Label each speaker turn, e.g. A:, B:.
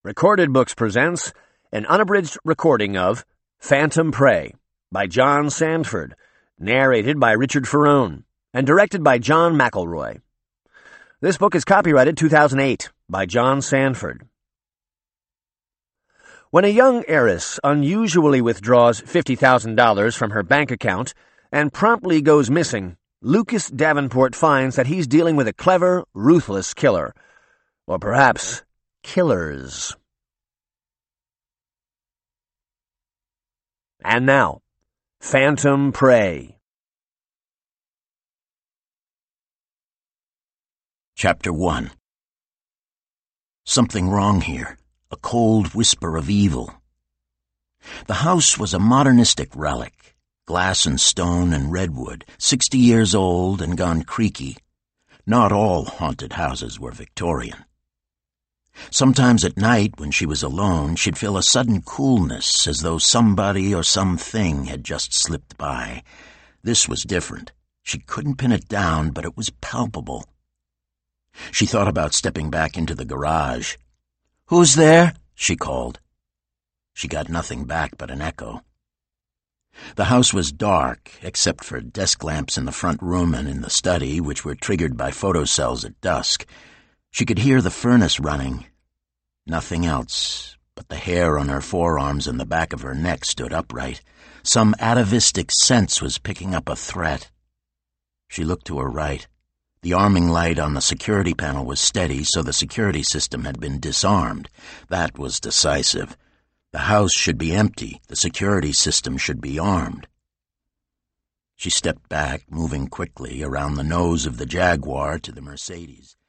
A: Recorded Books presents an unabridged recording of Phantom Prey by John Sandford, narrated by Richard Ferrone, and directed by John McElroy. This book is copyrighted 2008 by John Sandford. When a young heiress unusually withdraws $50,000 from her bank account and promptly goes missing, Lucas Davenport finds that he's dealing with a clever, ruthless killer. Or perhaps killers. And now, Phantom Prey.
B: Chapter 1. Something wrong here. A cold whisper of evil. The house was a modernistic relic, glass and stone and redwood, 60 years old and gone creaky. Not all haunted houses were Victorian. Sometimes at night, when she was alone, she'd feel a sudden coolness, as though somebody or something had just slipped by. This was different. She couldn't pin it down, but it was palpable. She thought about stepping back into the garage. "Who's there?" she called. She got nothing back but an echo. The house was dark, except for desk lamps in the front room and in the study, which were triggered by photocells at dusk. She could hear the furnace running. Nothing else, but the hair on her forearms and the back of her neck stood upright. Some atavistic sense was picking up a threat. She looked to her right. The arming light on the security panel was steady, so the security system had been disarmed. That was decisive. The house should be empty. The security system should be armed. She stepped back, moving quickly around the nose of the Jaguar to the Mercedes.